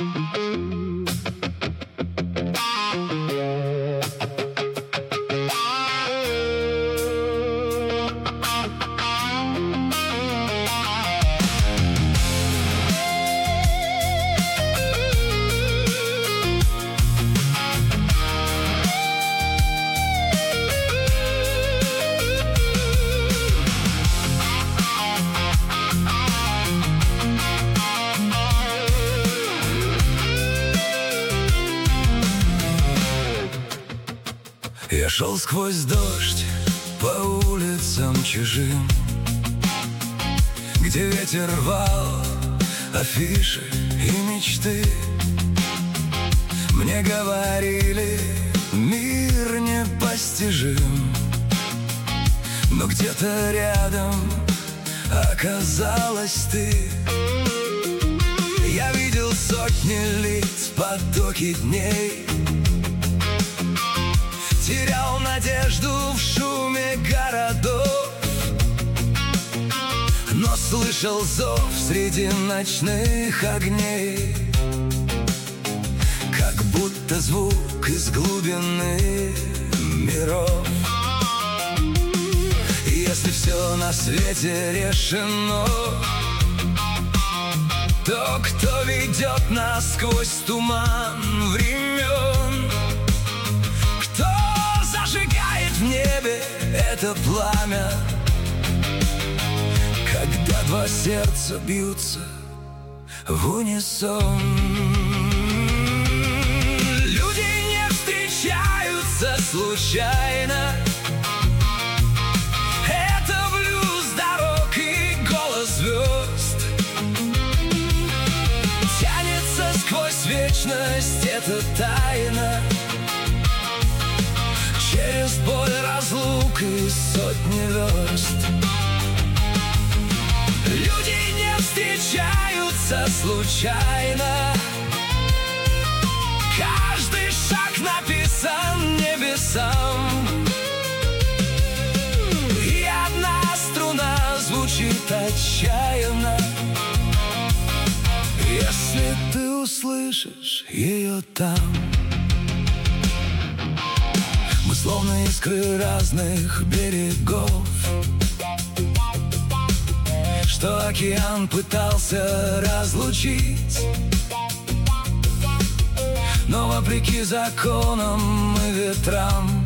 Я шел сквозь дождь по улицам чужим, где ветер рвал афиши и мечты. Мне говорили, мир непостижим, но где-то рядом оказалась ты. Я видел сотни лиц, потоки дней, терял надежду в шуме городов, но слышал зов среди ночных огней, как будто звук из глубины миров. И если все на свете решено, то кто ведет нас сквозь туман времен? Кто зажигает в небе это пламя, когда два сердца бьются в унисон? Люди не встречаются случайно. Это блюз дорог и голос звезд. Тянется сквозь вечность эта тайна, через боль разлук и сотни верст. Люди не встречаются случайно. Каждый шаг написан небесам, и одна струна звучит отчаянно. Если ты услышишь ее там. Мы словно искры разных берегов, что океан пытался разлучить, но вопреки законам и ветрам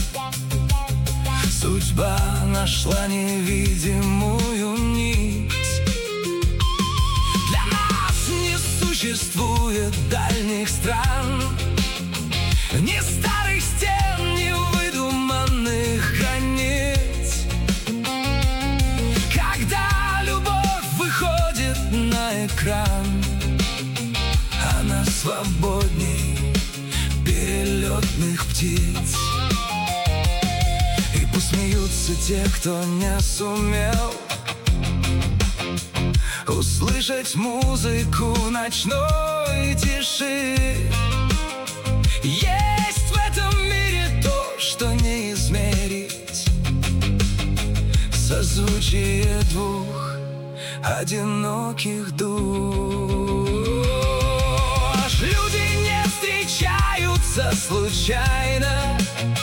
судьба нашла невидимую нить. Для нас не существует дальних стран, ни старых стен, ни выдуманных границ. Когда любовь выходит на экран, она свободней перелетных птиц. И пусть смеются те, кто не сумел услышать музыку ночной тиши. Есть в этом мире то, что не измерить, созвучие двух одиноких душ. Люди не встречаются случайно.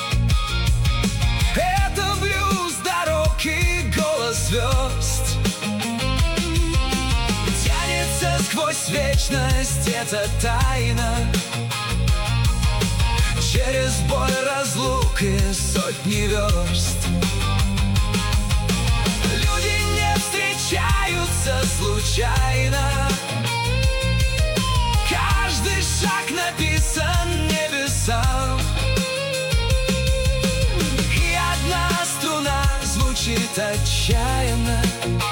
Это блюз дорог и голос звезд. Тянется сквозь вечность эта тайна, через боль разлук и сотни верст. Люди не встречаются случайно. Каждый шаг написан небесам, и одна струна звучит отчаянно.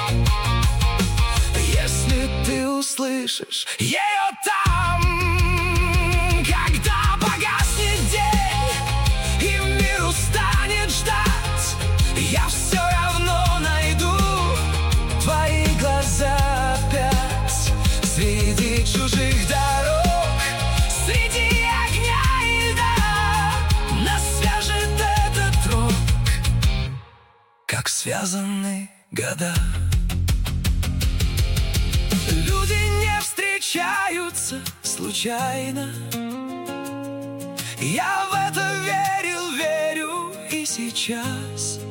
Если ты услышишь ее там, когда погаснет день и мир устанет ждать, я все равно найду твои глаза опять среди чужих дорог, среди огня и льда. Нас свяжет этот рок, как связаны года. Люди не встречаются случайно. Я в это верил, верю и сейчас.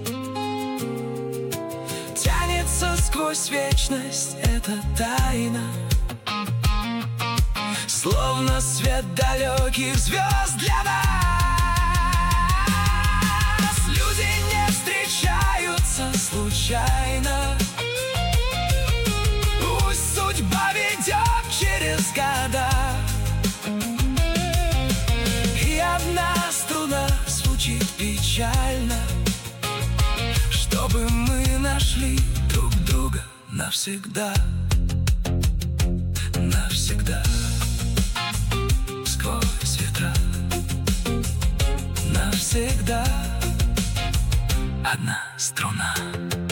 Тянется сквозь вечность эта тайна, словно свет далеких звезд для нас. Люди не встречаются случайно. Пусть судьба ведет через года, и одна струна звучит печально, чтобы мы нашли друг друга навсегда. Навсегда. Сквозь ветра. Навсегда. Одна струна.